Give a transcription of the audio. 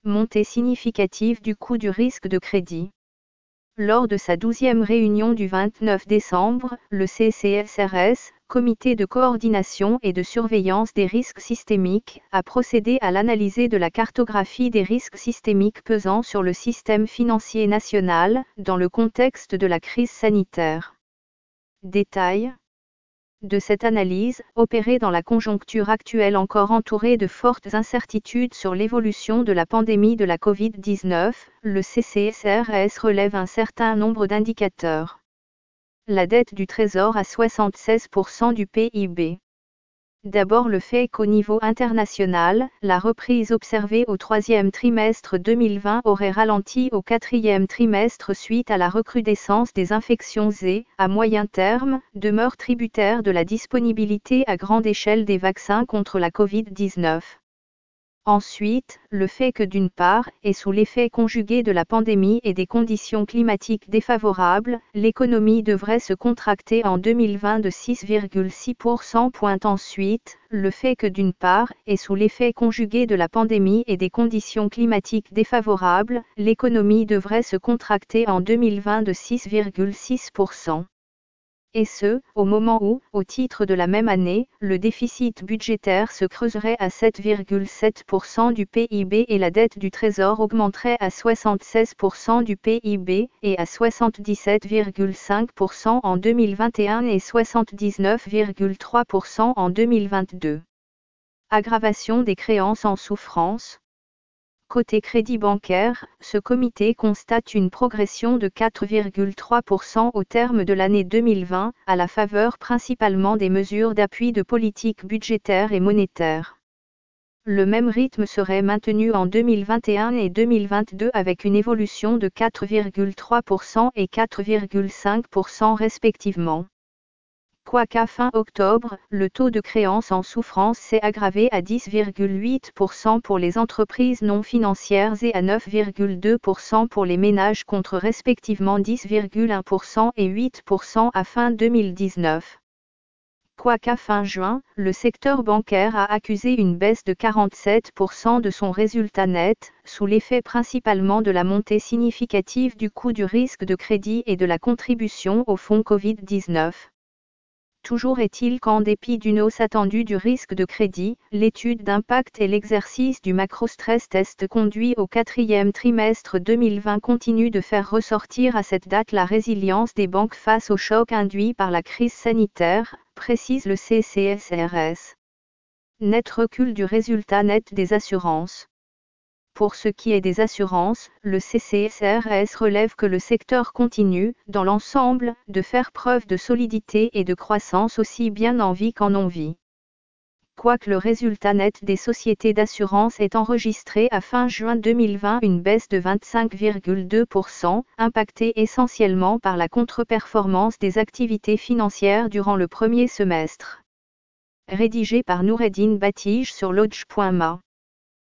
montée significative du coût du risque de crédit. Lors de sa 12e réunion du 29 décembre, le CCSRS, Comité de coordination et de surveillance des risques systémiques, a procédé à l'analyse de la cartographie des risques systémiques pesant sur le système financier national, dans le contexte de la crise sanitaire. Détail de cette analyse, opérée dans la conjoncture actuelle encore entourée de fortes incertitudes sur l'évolution de la pandémie de la Covid-19, le CCSRS relève un certain nombre d'indicateurs. La dette du Trésor à 76% du PIB. D'abord le fait qu'au niveau international, la reprise observée au troisième trimestre 2020 aurait ralenti au quatrième trimestre suite à la recrudescence des infections et, à moyen terme, demeure tributaire de la disponibilité à grande échelle des vaccins contre la Covid-19. Ensuite, le fait que d'une part, et sous l'effet conjugué de la pandémie et des conditions climatiques défavorables, l'économie devrait se contracter en 2020 de 6,6%. Ensuite, le fait que d'une part, et sous l'effet conjugué de la pandémie et des conditions climatiques défavorables, l'économie devrait se contracter en 2020 de 6,6%. Et ce, au moment où, au titre de la même année, le déficit budgétaire se creuserait à 7,7% du PIB et la dette du Trésor augmenterait à 76% du PIB, et à 77,5% en 2021 et 79,3% en 2022. Aggravation des créances en souffrance. Côté crédit bancaire, ce comité constate une progression de 4,3% au terme de l'année 2020, à la faveur principalement des mesures d'appui de politique budgétaire et monétaire. Le même rythme serait maintenu en 2021 et 2022 avec une évolution de 4,3% et 4,5% respectivement. Quoiqu'à fin octobre, le taux de créance en souffrance s'est aggravé à 10,8% pour les entreprises non financières et à 9,2% pour les ménages contre respectivement 10,1% et 8% à fin 2019. Quoiqu'à fin juin, le secteur bancaire a accusé une baisse de 47% de son résultat net, sous l'effet principalement de la montée significative du coût du risque de crédit et de la contribution au fonds Covid-19. Toujours est-il qu'en dépit d'une hausse attendue du risque de crédit, l'étude d'impact et l'exercice du macro-stress test conduit au quatrième trimestre 2020 continuent de faire ressortir à cette date la résilience des banques face au choc induit par la crise sanitaire, précise le CCSRS. Net recul du résultat net des assurances. Pour ce qui est des assurances, le CCSRS relève que le secteur continue, dans l'ensemble, de faire preuve de solidité et de croissance aussi bien en vie qu'en non-vie. Quoique le résultat net des sociétés d'assurance ait enregistré à fin juin 2020 une baisse de 25,2%, impactée essentiellement par la contre-performance des activités financières durant le premier semestre. Rédigé par Noureddine Battige sur lodge.ma.